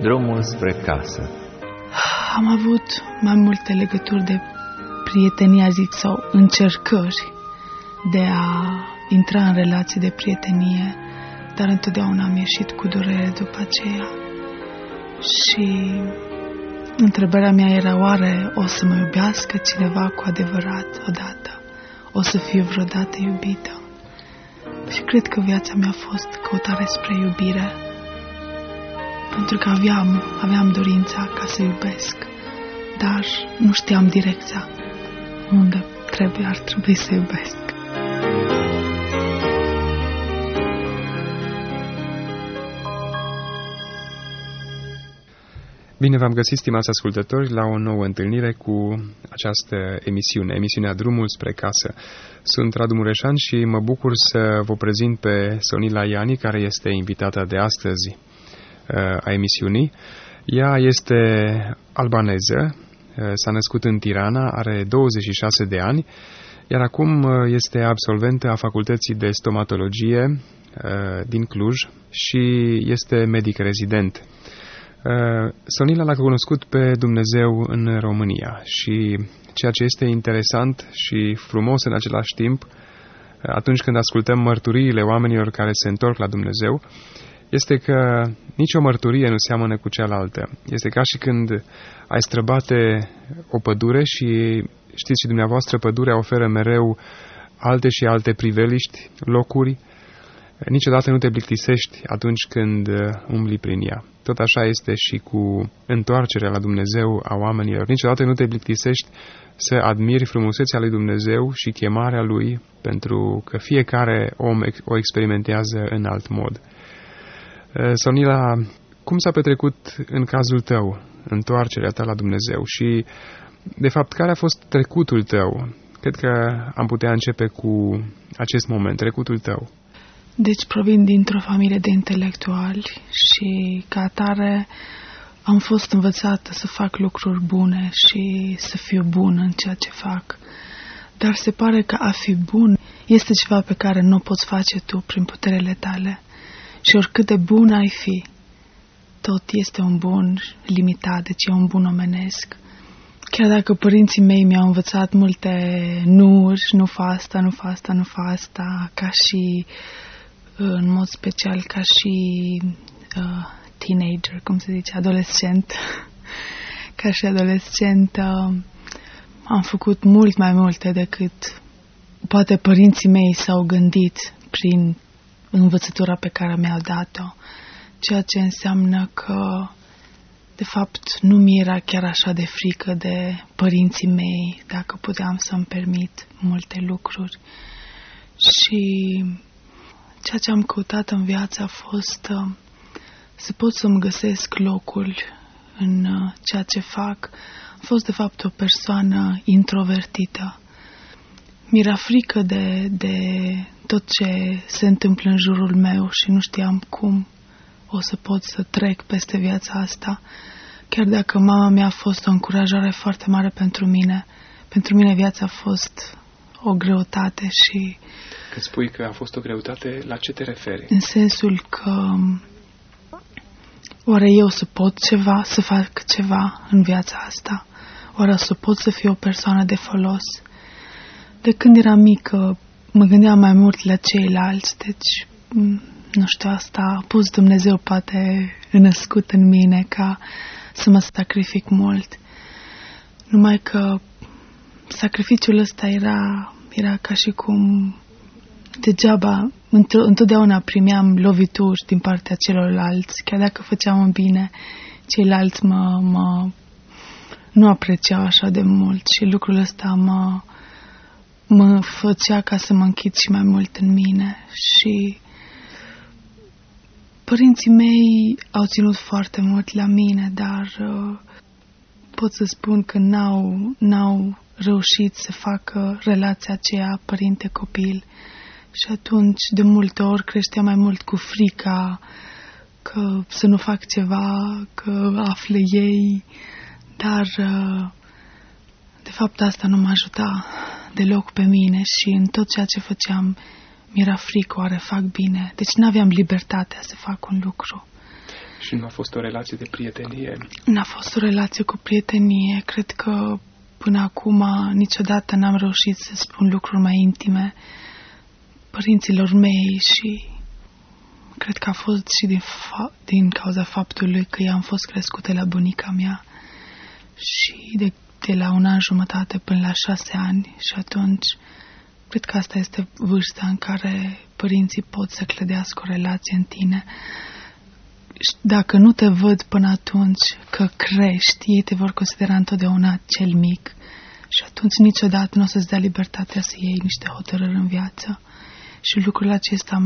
Drumul spre casă. Am avut mai multe legături de prietenie, zic, sau încercări de a intra în relații de prietenie, dar întotdeauna am ieșit cu durere după aceea. Și întrebarea mea era, oare o să mă iubească cineva cu adevărat odată? O să fiu vreodată iubită? Și cred că viața mea a fost căutare spre iubire, pentru că aveam dorința ca să iubesc, dar nu știam direcția unde ar trebui să iubesc. Bine v-am găsit, stimați ascultători, la o nouă întâlnire cu această emisiunea Drumul spre casă. Sunt Radu Mureșan și mă bucur să vă prezint pe Sonila Iani, care este invitata de astăzi a emisiunii. Ea este albaneză, s-a născut în Tirana, are 26 de ani, iar acum este absolventă a Facultății de Stomatologie din Cluj și este medic rezident. Sonila l-a cunoscut pe Dumnezeu în România și ceea ce este interesant și frumos în același timp, atunci când ascultăm mărturiile oamenilor care se întorc la Dumnezeu, este că nicio mărturie nu seamănă cu cealaltă. Este ca și când ai străbate o pădure și știți și dumneavoastră, pădurea oferă mereu alte și alte priveliști, locuri. Niciodată nu te plictisești atunci când umbli prin ea. Tot așa este și cu întoarcerea la Dumnezeu a oamenilor. Niciodată nu te plictisești să admiri frumusețea lui Dumnezeu și chemarea Lui, pentru că fiecare om o experimentează în alt mod. Sonila, cum s-a petrecut în cazul tău întoarcerea ta la Dumnezeu și, de fapt, care a fost trecutul tău? Cred că am putea începe cu acest moment, trecutul tău. Deci provin dintr-o familie de intelectuali și ca atare am fost învățată să fac lucruri bune și să fiu bună în ceea ce fac. Dar se pare că a fi bun este ceva pe care nu o poți face tu prin puterele tale. Și oricât de bun ai fi, tot este un bun limitat, deci e un bun omenesc. Chiar dacă părinții mei mi-au învățat multe nu-uri, nu fa asta, nu fa asta, nu fa asta, ca și, în mod special, ca și teenager, cum se zice, adolescent. Ca și adolescent am făcut mult mai multe decât poate părinții mei s-au gândit prin învățătura pe care mi-au dat-o, ceea ce înseamnă că, de fapt, nu mi era chiar așa de frică de părinții mei, dacă puteam să-mi permit multe lucruri. Și ceea ce am căutat în viață a fost să pot să-mi găsesc locul în ceea ce fac. Am fost, de fapt, o persoană introvertită. Mi-era frică de tot ce se întâmplă în jurul meu și nu știam cum o să pot să trec peste viața asta. Chiar dacă mama mea a fost o încurajare foarte mare pentru mine viața a fost o greutate și... Când spui că a fost o greutate, la ce te referi? În sensul că oare eu să pot ceva, să fac ceva în viața asta? Oare o să pot să fiu o persoană de folos? De când eram mică, mă gândeam mai mult la ceilalți, deci, nu știu, asta a pus Dumnezeu poate născut în mine ca să mă sacrific mult. Numai că sacrificiul ăsta era ca și cum degeaba, întotdeauna primeam lovituri din partea celorlalți, chiar dacă făceam în bine, ceilalți nu apreciau așa de mult și lucrul ăsta mă făcea ca să mă închid și mai mult în mine. Și părinții mei au ținut foarte mult la mine, dar pot să spun că n-au reușit să facă relația aceea părinte-copil. Și atunci, de multe ori, creștea mai mult cu frica că să nu fac ceva, că află ei, dar de fapt asta nu mă ajuta deloc pe mine și în tot ceea ce făceam mi-era frică, oare fac bine. Deci n-aveam libertatea să fac un lucru. Și nu a fost o relație de prietenie? N-a fost o relație cu prietenie. Cred că până acum niciodată n-am reușit să spun lucruri mai intime părinților mei și cred că a fost și din cauza faptului că eu am fost crescută la bunica mea și de la 1 an jumătate până la 6 ani și atunci cred că asta este vârsta în care părinții pot să clădească o relație în tine. Și dacă nu te văd până atunci că crești, ei te vor considera întotdeauna cel mic și atunci niciodată nu o să-ți dea libertatea să iei niște hotărâri în viață. Și lucrul acesta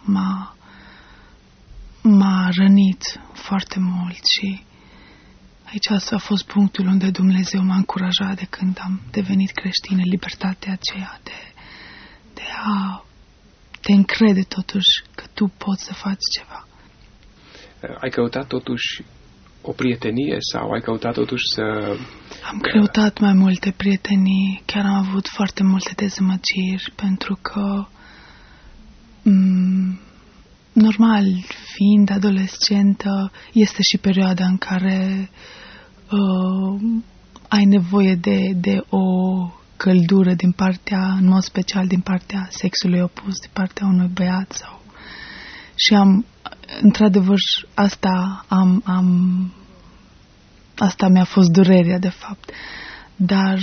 m-a rănit foarte mult și aici asta a fost punctul unde Dumnezeu m-a încurajat de când am devenit creștină, libertatea aceea de a te încrede totuși că tu poți să faci ceva. Ai căutat totuși o prietenie sau ai căutat totuși să... Am căutat mai multe prietenii, chiar am avut foarte multe dezamăgiri pentru că normal, fiind adolescentă, este și perioada în care ai nevoie de o căldură din partea, în mod special din partea sexului opus, din partea unui băiat sau... Și într-adevăr, asta mi-a fost durerea, de fapt. Dar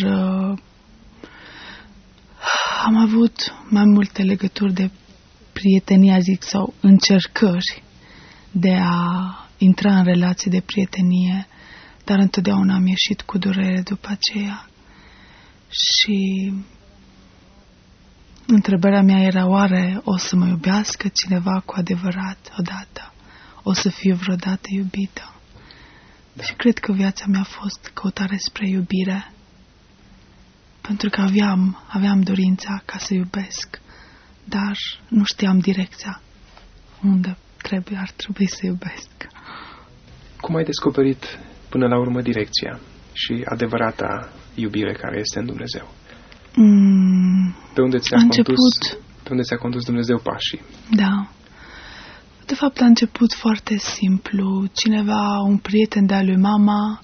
am avut mai multe legături de prietenie, zic, sau încercări de a intra în relații de prietenie, dar întotdeauna am ieșit cu durere după aceea. Și întrebarea mea era, oare o să mă iubească cineva cu adevărat odată? O să fiu vreodată iubită? Da. Și cred că viața mea a fost căutare spre iubire, pentru că aveam dorința ca să iubesc, dar nu știam direcția unde ar trebui să iubesc. Cum ai descoperit până la urmă direcția și adevărata iubire care este în Dumnezeu? Pe unde ți-a condus Dumnezeu pașii? Da. De fapt, a început foarte simplu. Cineva, un prieten de-a lui mama,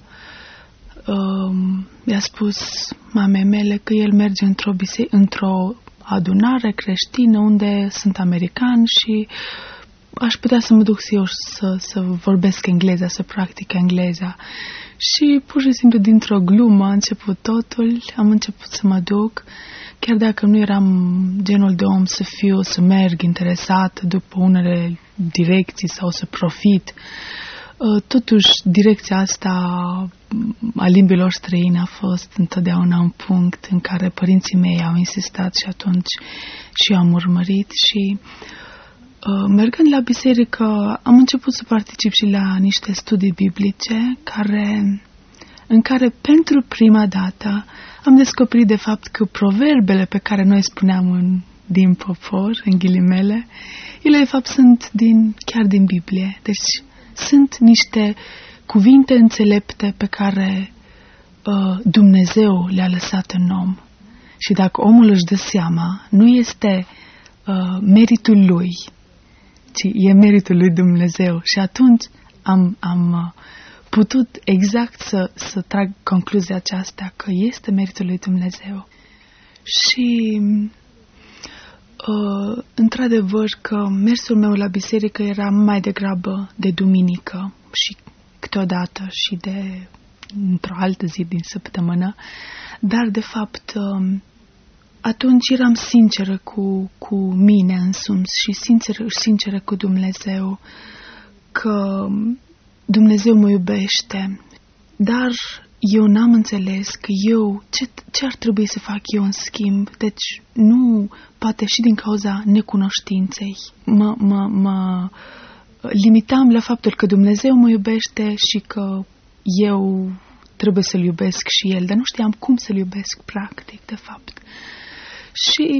i-a spus mamei mele că el merge într-o adunare creștină unde sunt americani și aș putea să mă duc eu să vorbesc engleza, să practic engleza. Și pur și simplu dintr-o glumă a început totul, am început să mă duc, chiar dacă nu eram genul de om să merg interesat după unele direcții sau să profit. Totuși, direcția asta a limbilor străine a fost întotdeauna un punct în care părinții mei au insistat și atunci și eu am urmărit și mergând la biserică am început să particip și la niște studii biblice în care pentru prima dată am descoperit de fapt că proverbele pe care noi spuneam din popor, în ghilimele, ele de fapt sunt chiar din Biblie. Deci sunt niște cuvinte înțelepte pe care Dumnezeu le-a lăsat în om. Și dacă omul își dă seama, nu este meritul lui, ci e meritul lui Dumnezeu. Și atunci am putut exact să trag concluzia aceasta, că este meritul lui Dumnezeu. Și într-adevăr că mersul meu la biserică era mai degrabă de duminică și câteodată și într-o altă zi din săptămână, dar de fapt atunci eram sinceră cu mine însumi și sinceră cu Dumnezeu, că Dumnezeu mă iubește, dar eu n-am înțeles că ce ar trebui să fac eu în schimb. Deci nu, poate și din cauza necunoștinței. Mă limitam la faptul că Dumnezeu mă iubește și că eu trebuie să-L iubesc și El, dar nu știam cum să-L iubesc practic, de fapt. Și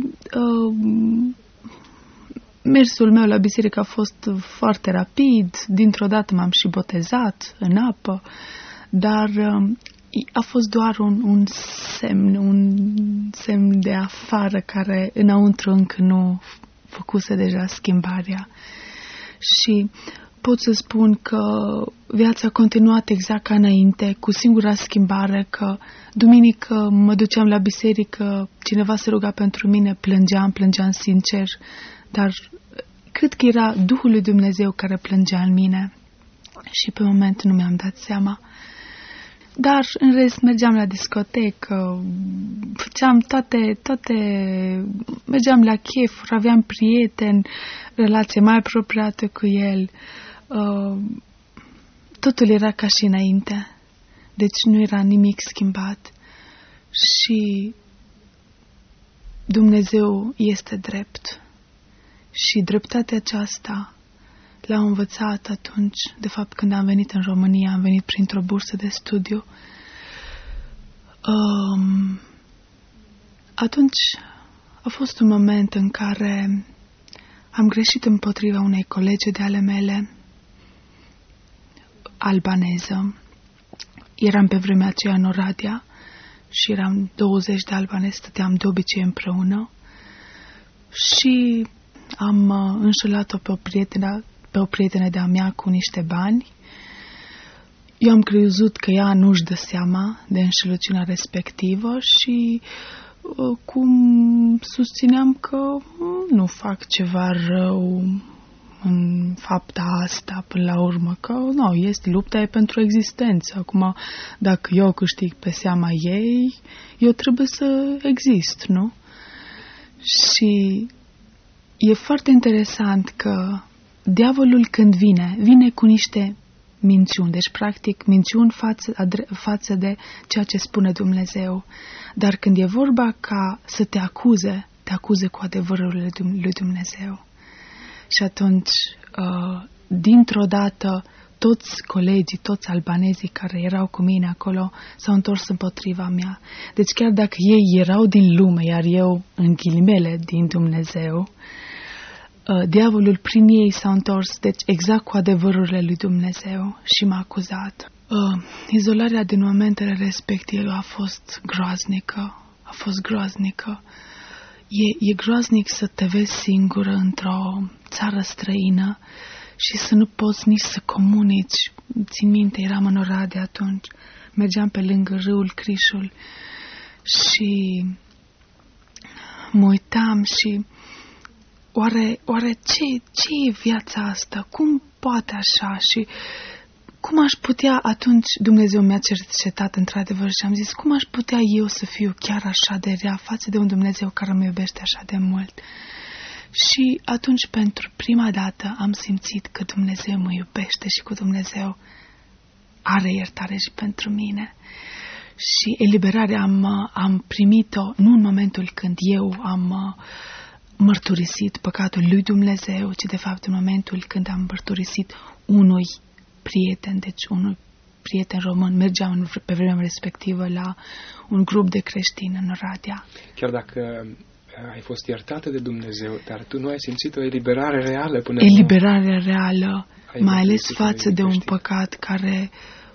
mersul meu la biserică a fost foarte rapid, dintr-o dată m-am și botezat în apă, dar a fost doar un semn de afară care înăuntru încă nu făcuse deja schimbarea. Și pot să spun că viața a continuat exact ca înainte, cu singura schimbare că duminică mă duceam la biserică, cineva se ruga pentru mine, plângeam sincer, dar cred că era Duhul lui Dumnezeu care plângea în mine și pe moment nu mi-am dat seama. Dar în rest mergeam la discotecă, făceam toate, mergeam la chefuri, aveam prieteni, relație mai apropiată cu el. Totul era ca și înainte, deci nu era nimic schimbat și Dumnezeu este drept și dreptatea aceasta l-am învățat atunci, de fapt când am venit în România, am venit printr-o bursă de studiu. Atunci a fost un moment în care am greșit împotriva unei colege de ale mele, albaneză. Eram pe vremea aceea în Oradea și eram 20 de albanezi, stăteam de obicei împreună și am înșelat-o pe o prietenă de-a mea cu niște bani. Eu am crezut că ea nu-și dă seama de înșelăciunea respectivă și cum susțineam că nu fac ceva rău în fapta asta până la urmă, că nu, lupta e pentru existență. Acum, dacă eu câștig pe seama ei, eu trebuie să exist, nu? Și e foarte interesant că diavolul când vine cu niște minciuni, deci practic minciuni față de ceea ce spune Dumnezeu. Dar când e vorba ca să te acuze cu adevărul lui Dumnezeu. Și atunci, dintr-o dată, toți colegii, toți albanezii care erau cu mine acolo s-au întors împotriva mea. Deci chiar dacă ei erau din lume, iar eu, în ghilimele, din Dumnezeu, diavolul prin ei s-a întors, deci exact cu adevărurile lui Dumnezeu și m-a acuzat. Izolarea din momentele respective a fost groaznică. E groaznic să te vezi singură într-o țară străină și să nu poți nici să comunici. Țin minte, eram în Oradea atunci, mergeam pe lângă râul Crișul și mă uitam și oare ce e viața asta? Cum poate așa? Și cum aș putea atunci, Dumnezeu mi-a cercetat într-adevăr și am zis, cum aș putea eu să fiu chiar așa de rea față de un Dumnezeu care mă iubește așa de mult? Și atunci, pentru prima dată, am simțit că Dumnezeu mă iubește și că Dumnezeu are iertare și pentru mine. Și eliberarea am primit-o nu în momentul când eu am mărturisit păcatul lui Dumnezeu, ci de fapt în momentul când am mărturisit unui prieten, deci unui prieten român. Mergeam pe vremea respectivă la un grup de creștini în Oradea. Chiar dacă ai fost iertată de Dumnezeu, dar tu nu ai simțit o eliberare reală până Eliberarea reală, mai ales față de un păcat care,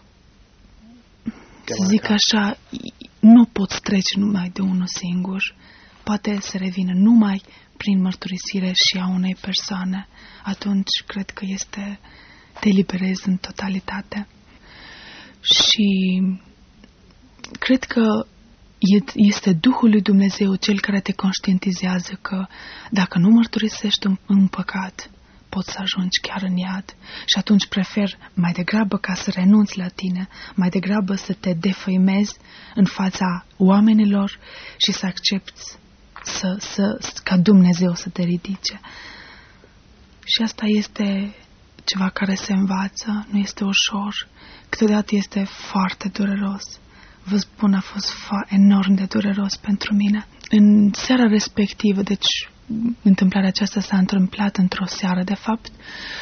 să zic așa, nu poți trece numai de unul singur. Poate să revină numai prin mărturisire și a unei persoane. Atunci cred că te eliberezi în totalitate. Și cred că este Duhul lui Dumnezeu cel care te conștientizează că dacă nu mărturisești un păcat, poți să ajungi chiar în iad. Și atunci prefer mai degrabă ca să renunți la tine, mai degrabă să te defăimezi în fața oamenilor și să accepti ca Dumnezeu să te ridice. Și asta este ceva care se învață, nu este ușor, câteodată este foarte dureros. Vă spun, a fost enorm de dureros pentru mine. În seara respectivă, deci întâmplarea aceasta s-a întâmplat într-o seară, de fapt,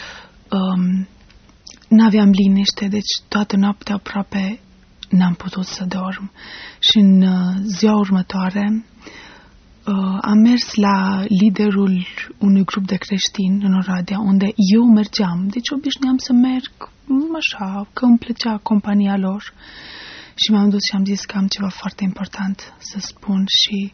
n-aveam liniște, deci toată noaptea aproape n-am putut să dorm. Și în ziua următoare am mers la liderul unui grup de creștini în Oradea, unde eu mergeam. Deci obișnuiam să merg așa, că îmi plăcea compania lor. Și m-am dus și am zis că am ceva foarte important să spun și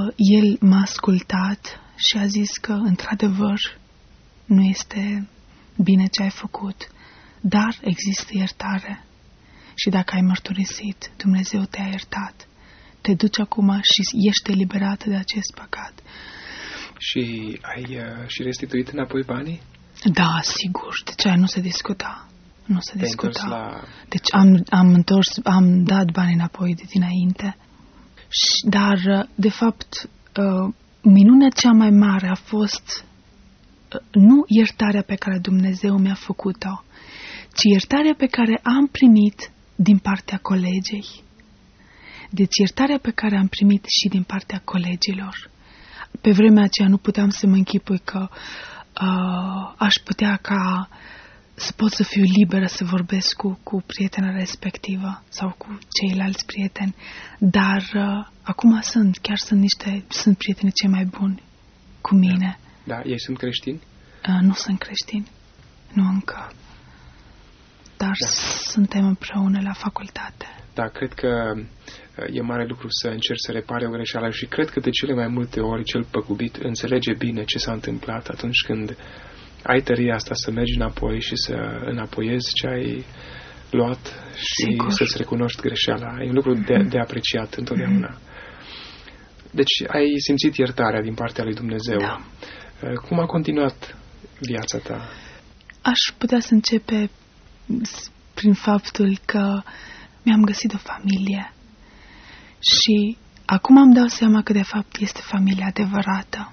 el m-a ascultat și a zis că într-adevăr nu este bine ce ai făcut, dar există iertare. Și dacă ai mărturisit, Dumnezeu te-a iertat. Te duci acum și ești eliberat de acest păcat. Și ai și restituit înapoi banii? Da, sigur. Deci aia nu se discuta. Nu se discuta. La... Deci am dat banii înapoi de dinainte. Dar, de fapt, minunea cea mai mare a fost nu iertarea pe care Dumnezeu mi-a făcut-o, ci iertarea pe care am primit din partea colegei. Deci iertarea pe care am primit și din partea colegilor. Pe vremea aceea nu puteam să mă închipui că aș putea să pot să fiu liberă să vorbesc cu prietena respectivă sau cu ceilalți prieteni. Dar acum sunt prietenii cei mai buni cu mine. Da, ei sunt creștini? Nu sunt creștini. Nu încă. Dar suntem împreună la facultate. Da, cred că e mare lucru să încerci să repare o greșeală și cred că de cele mai multe ori cel păgubit înțelege bine ce s-a întâmplat atunci când ai tăria asta să mergi înapoi și să înapoiezi ce ai luat și Sigur. să-ți recunoști greșeala. E un lucru de apreciat întotdeauna. Deci ai simțit iertarea din partea lui Dumnezeu. Da. Cum a continuat viața ta? Aș putea să începe prin faptul că mi-am găsit o familie și acum îmi dau seama că de fapt este familia adevărată.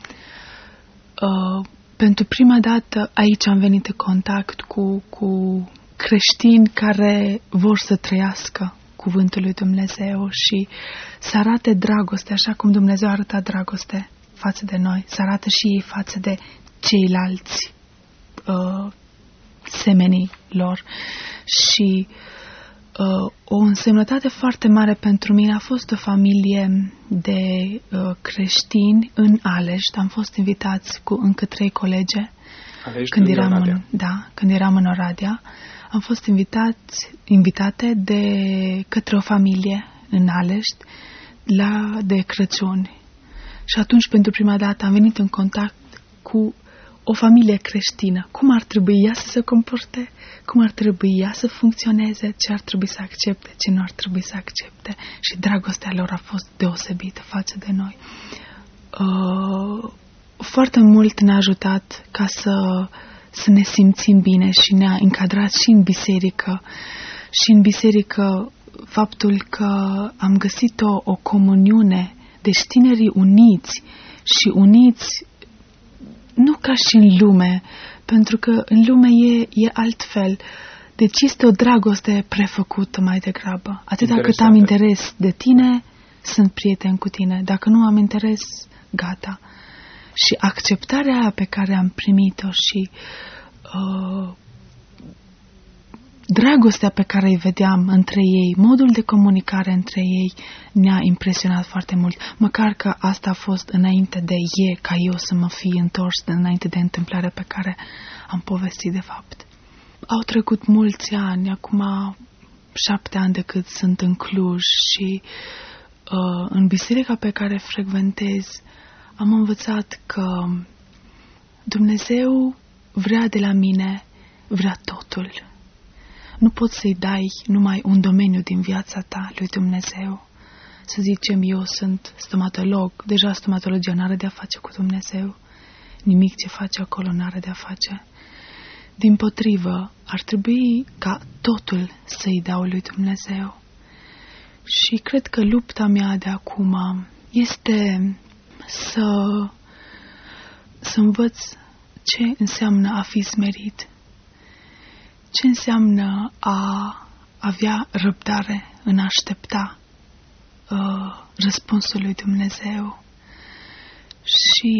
Pentru prima dată aici am venit în contact cu creștini care vor să trăiască cuvântul lui Dumnezeu și să arate dragoste, așa cum Dumnezeu a arătat dragoste față de noi, să arată și ei față de ceilalți semenii lor. Și o însemnătate foarte mare pentru mine a fost o familie de creștini în Alești. Am fost invitați cu încă 3 colege când eram în Oradea. Am fost invitate către o familie în Alești de Crăciun. Și atunci, pentru prima dată, am venit în contact cu o familie creștină. Cum ar trebui ea să se comporte? Cum ar trebui ea să funcționeze? Ce ar trebui să accepte? Ce nu ar trebui să accepte? Și dragostea lor a fost deosebită față de noi. Foarte mult ne-a ajutat ca să ne simțim bine și ne-a încadrat și în biserică. Și în biserică faptul că am găsit o comuniune, deci tinerii uniți și uniți nu ca și în lume, pentru că în lume e altfel. Deci este o dragoste prefăcută mai degrabă. Atâta cât am interes de tine, sunt prieten cu tine. Dacă nu am interes, gata. Și acceptarea aia pe care am primit-o și dragostea pe care îi vedeam între ei, modul de comunicare între ei ne-a impresionat foarte mult. Măcar că asta a fost înainte ca eu să mă fi întors, înainte de întâmplarea pe care am povestit de fapt. Au trecut mulți ani, acum 7 ani de cât sunt în Cluj și în biserica pe care frecventez am învățat că Dumnezeu vrea de la mine, vrea totul. Nu poți să-i dai numai un domeniu din viața ta lui Dumnezeu. Să zicem, eu sunt stomatolog, deja stomatologia n-are de-a face cu Dumnezeu. Nimic ce face acolo n-are de-a face. Dimpotrivă, ar trebui ca totul să-i dau lui Dumnezeu. Și cred că lupta mea de acum este să învăț ce înseamnă a fi smerit. Ce înseamnă a avea răbdare în a aștepta răspunsul lui Dumnezeu. Și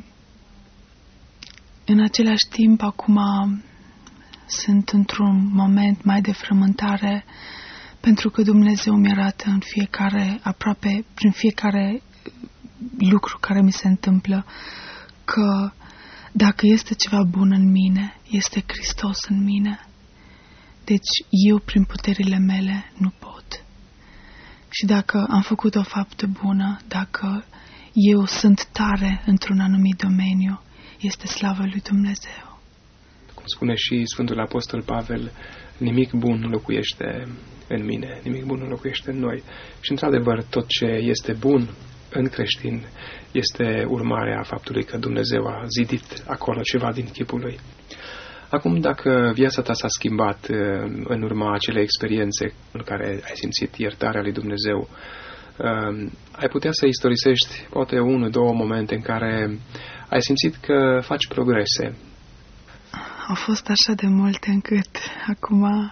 în același timp acum sunt într-un moment mai de frământare pentru că Dumnezeu mi arată aproape prin fiecare lucru care mi se întâmplă că dacă este ceva bun în mine, este Hristos în mine. Deci eu prin puterile mele nu pot. Și dacă am făcut o faptă bună, dacă eu sunt tare într-un anumit domeniu, este slavă lui Dumnezeu. Cum spune și Sfântul Apostol Pavel, nimic bun nu locuiește în mine, nimic bun nu locuiește în noi. Și într-adevăr, tot ce este bun în creștin este urmarea faptului că Dumnezeu a zidit acolo ceva din chipul lui. Acum, dacă viața ta s-a schimbat în urma acelei experiențe în care ai simțit iertarea lui Dumnezeu, ai putea să istorisești poate 1-2 momente în care ai simțit că faci progrese. Au fost așa de multe încât acum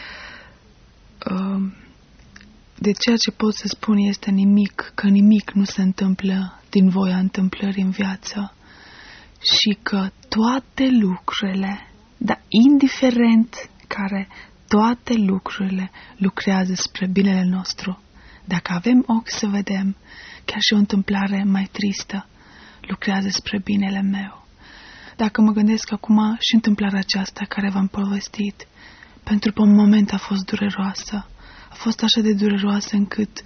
de ceea ce pot să spun este nimic, că nimic nu se întâmplă din voia întâmplării în viață și că toate lucrurile, dar indiferent care, toate lucrurile lucrează spre binele nostru. Dacă avem ochi să vedem, chiar și o întâmplare mai tristă lucrează spre binele meu. Dacă mă gândesc acum și întâmplarea aceasta care v-am povestit, pentru că un moment a fost dureroasă. A fost așa de dureroasă încât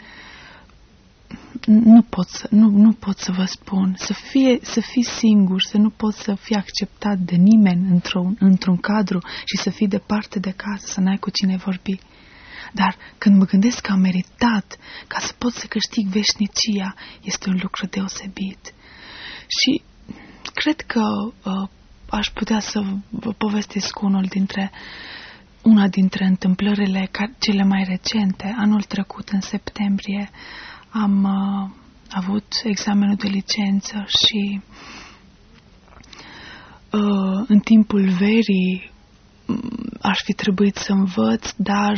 nu pot să vă spun. Să fii singur, să nu poți să fii acceptat de nimeni într-un cadru și să fii departe de casă, să n-ai cu cine vorbi. Dar când mă gândesc că am meritat ca să pot să câștig veșnicia, este un lucru deosebit. Și cred că aș putea să vă povestesc una dintre întâmplările cele mai recente. Anul trecut, în septembrie, am avut examenul de licență și în timpul verii aș fi trebuit să învăț, dar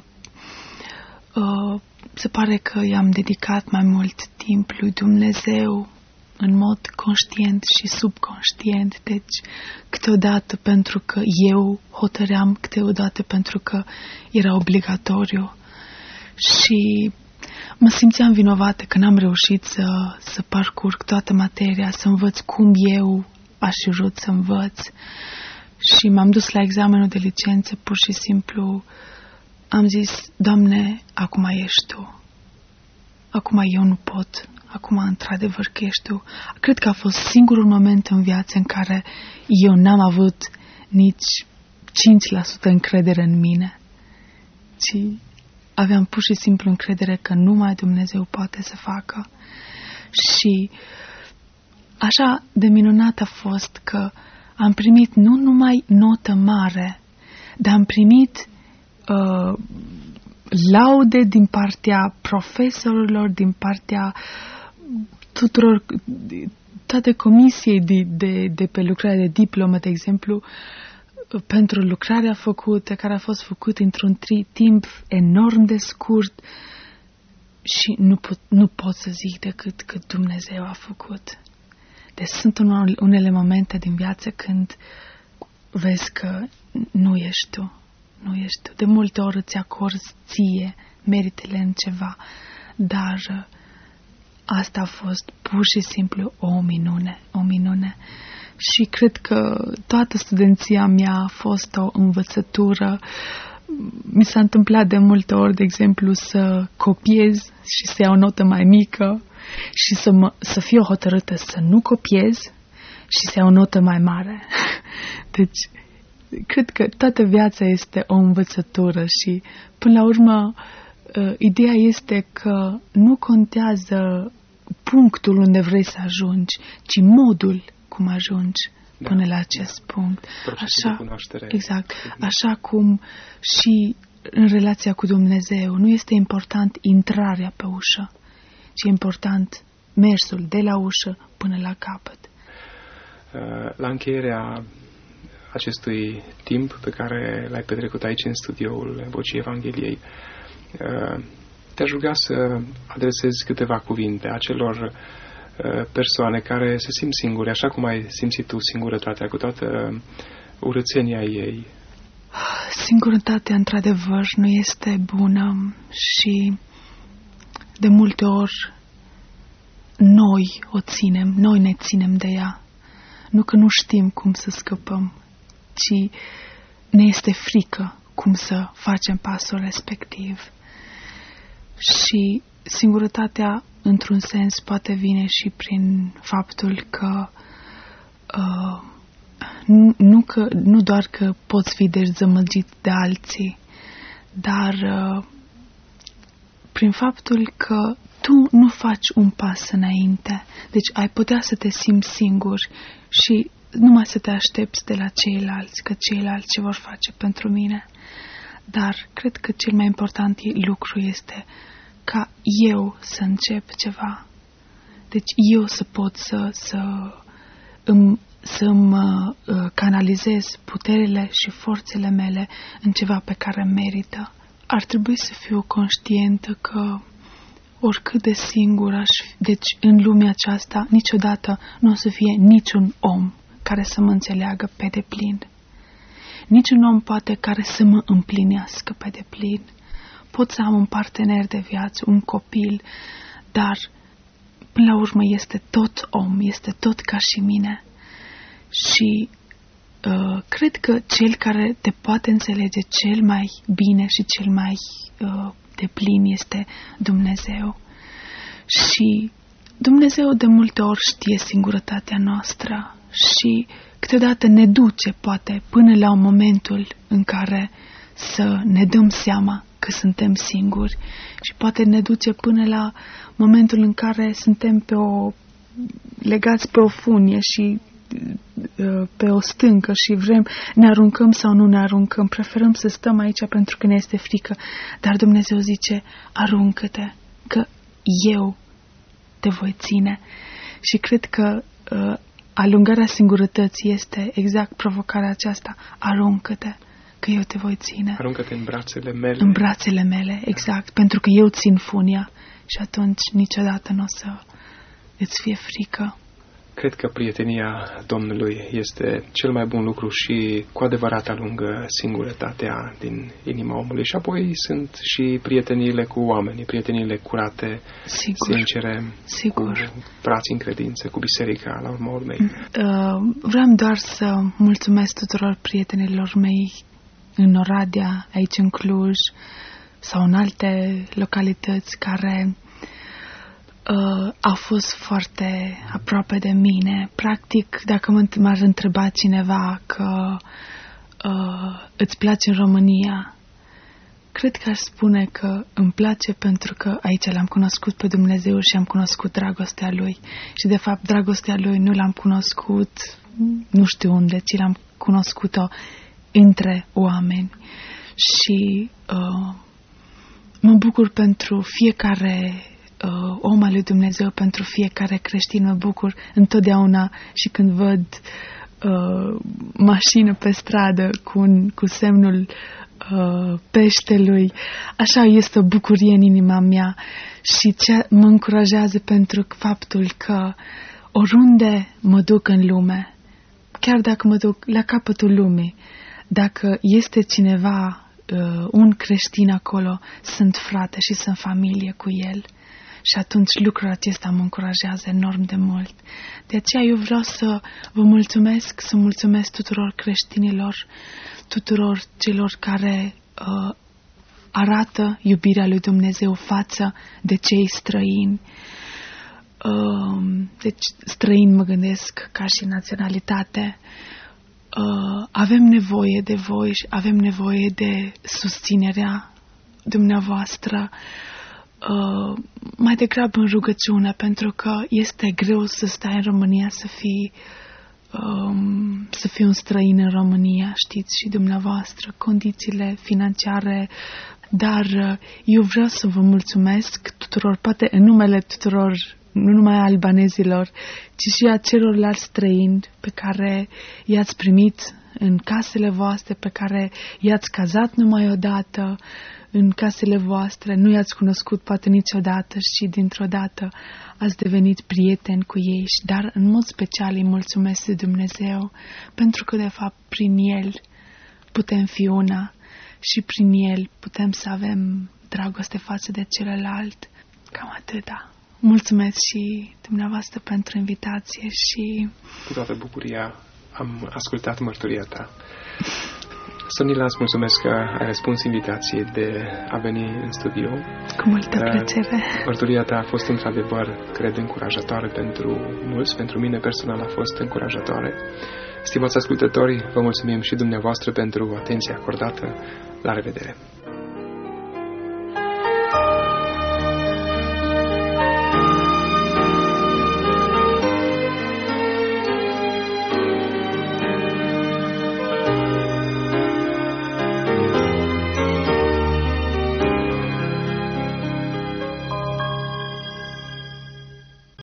se pare că i-am dedicat mai mult timp lui Dumnezeu în mod conștient și subconștient, deci câteodată pentru că eu hotăream, câteodată pentru că era obligatoriu și mă simțeam vinovată că n-am reușit să parcurg toată materia, să învăț cum eu aș fi vrut să învăț și m-am dus la examenul de licență, pur și simplu am zis, Doamne, acum ești Tu, acum eu nu pot. Acum, într-adevăr, că ești Tu. Cred că a fost singurul moment în viață în care eu n-am avut nici 5% încredere în mine, ci aveam pur și simplu încredere că numai Dumnezeu poate să facă. Și așa de minunat a fost că am primit nu numai notă mare, dar am primit laude din partea profesorilor, din partea tuturor, toate comisiei de pe lucrarea de diplomă, de exemplu, pentru lucrarea făcută, care a fost făcută într-un timp enorm de scurt și nu pot să zic decât că Dumnezeu a făcut. Deci sunt unele momente din viață când vezi că nu ești tu. Nu ești tu. De multe ori îți acorzi ție meritele în ceva, dar asta a fost pur și simplu o minune. Și cred că toată studenția mea a fost o învățătură. Mi s-a întâmplat de multe ori, de exemplu, să copiez și să iau o notă mai mică și să fiu hotărâtă să nu copiez și să iau o notă mai mare. Deci, cred că toată viața este o învățătură și, până la urmă, ideea este că nu contează punctul unde vrei să ajungi, ci modul cum ajungi până la acest punct. Exact. Așa cum și în relația cu Dumnezeu nu este important intrarea pe ușă, ci e important mersul de la ușă până la capăt. La încheierea acestui timp pe care l-ai petrecut aici în studioul Vocii Evangheliei, te-aș ruga să adresezi câteva cuvinte acelor persoane care se simt singure, așa cum ai simțit tu singurătatea, cu toată urățenia ei. Singurătatea, într-adevăr, nu este bună și de multe ori noi ne ținem de ea. Nu că nu știm cum să scăpăm, ci ne este frică cum să facem pasul respectiv. Și singurătatea, într-un sens, poate vine și prin faptul că nu doar că poți fi dezamăgit de alții, dar prin faptul că tu nu faci un pas înainte. Deci ai putea să te simți singur și numai să te aștepți de la ceilalți, că ceilalți ce vor face pentru mine. Dar cred că cel mai important lucru este ca eu să încep ceva. Deci eu să pot să-mi canalizez puterile și forțele mele în ceva pe care merită. Ar trebui să fiu conștientă că oricât de singur aș fi, deci în lumea aceasta niciodată nu o să fie niciun om care să mă înțeleagă pe deplin. Niciun om poate care să mă împlinească pe deplin. Pot să am un partener de viață, un copil, dar până la urmă este tot om, este tot ca și mine. Și cred că cel care te poate înțelege cel mai bine și cel mai deplin este Dumnezeu. Și Dumnezeu de multe ori știe singurătatea noastră și câteodată ne duce, poate, până la momentul în care să ne dăm seama că suntem singuri și poate ne duce până la momentul în care suntem legați pe o funie și pe o stâncă și vrem, ne aruncăm sau nu ne aruncăm, preferăm să stăm aici pentru că ne este frică, dar Dumnezeu zice, aruncă-te, că eu te voi ține. Și cred că alungarea singurătății este exact provocarea aceasta, aruncă-te, că eu te voi ține. Aruncă-te în brațele mele. În brațele mele, exact, pentru că eu țin funia și atunci niciodată nu o să îți fie frică. Cred că prietenia Domnului este cel mai bun lucru și cu adevărat alungă singurătatea din inima omului. Și apoi sunt și prieteniile cu oamenii, prieteniile curate, sincere, cu frații în credință, cu biserica, la urma urmei. Vreau doar să mulțumesc tuturor prietenilor mei în Oradea, aici în Cluj sau în alte localități care au fost foarte aproape de mine. Practic, dacă m-ar întreba cineva că îți place în România, cred că aș spune că îmi place pentru că aici l-am cunoscut pe Dumnezeu și am cunoscut dragostea Lui. Și de fapt dragostea Lui nu l-am cunoscut nu știu unde, ci l-am cunoscut-o între oameni. Și mă bucur pentru fiecare om al lui Dumnezeu, pentru fiecare creștin, mă bucur întotdeauna și când văd mașină pe stradă cu semnul peștelui, așa este o bucurie în inima mea și mă încurajează pentru faptul că oriunde mă duc în lume, chiar dacă mă duc la capătul lumii, dacă este cineva, un creștin acolo, sunt frate și sunt familie cu el. Și atunci lucrul acesta mă încurajează enorm de mult. De aceea eu vreau să vă mulțumesc, să mulțumesc tuturor creștinilor, tuturor celor care arată iubirea lui Dumnezeu față de cei străini. Deci străini mă gândesc ca și naționalitate. Avem nevoie de voi și avem nevoie de susținerea dumneavoastră. Mai degrabă în rugăciune, pentru că este greu să stai în România, să fii un străin în România, știți, și dumneavoastră, condițiile financiare, dar eu vreau să vă mulțumesc tuturor, poate în numele tuturor, nu numai a albanezilor, ci și a celorlalți străini pe care i-ați primit în casele voastre, pe care i-ați cazat numai odată în casele voastre, nu i-ați cunoscut poate niciodată și dintr-o dată ați devenit prieteni cu ei, dar în mod special îi mulțumesc lui Dumnezeu, pentru că de fapt prin El putem fi una și prin El putem să avem dragoste față de celălalt. Cam atâta. Mulțumesc și dumneavoastră pentru invitație și... Cu toată bucuria am ascultat mărturia ta. Sonila, îți mulțumesc că ai răspuns invitației de a veni în studio. Cu multă plăcere. Mărturia ta a fost într-adevăr, cred, încurajatoare pentru mulți. Pentru mine personal a fost încurajatoare. Stimați ascultători, vă mulțumim și dumneavoastră pentru atenția acordată. La revedere!